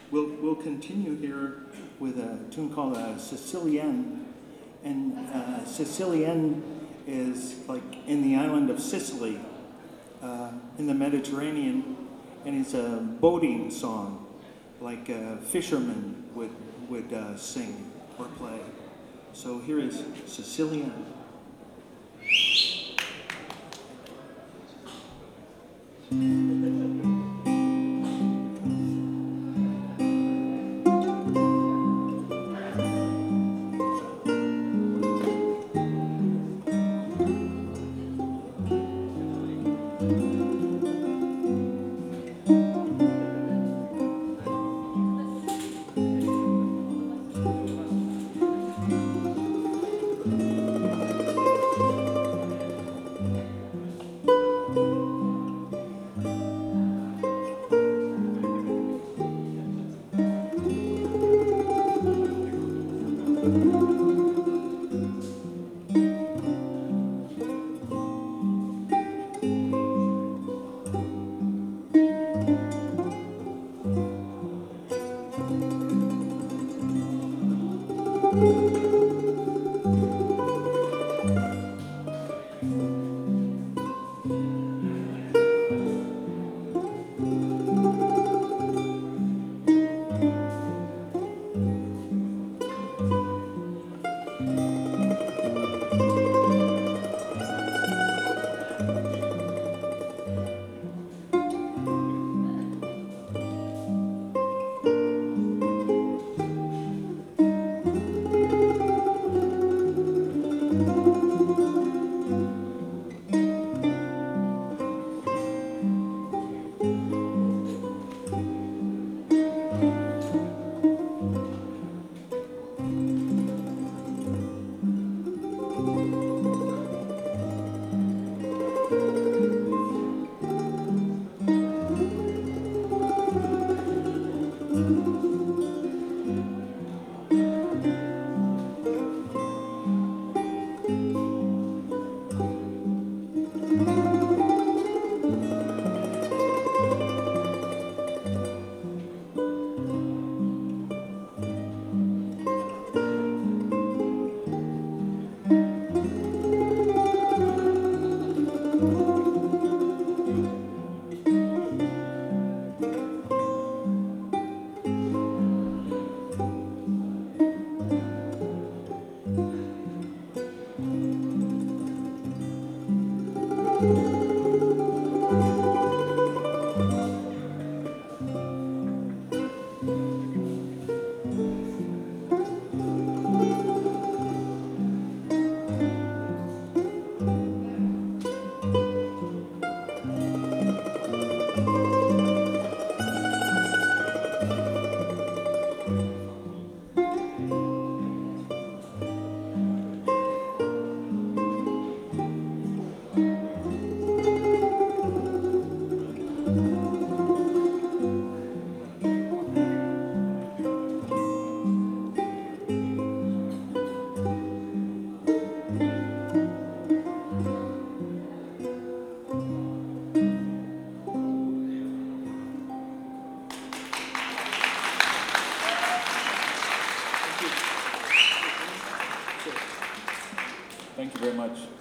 We'll continue here with a tune called Sicilienne. And Sicilienne is like in the island of Sicily, in the Mediterranean, and it's a boating song, like fishermen would sing or play. So here is Sicilienne. Thank you very much.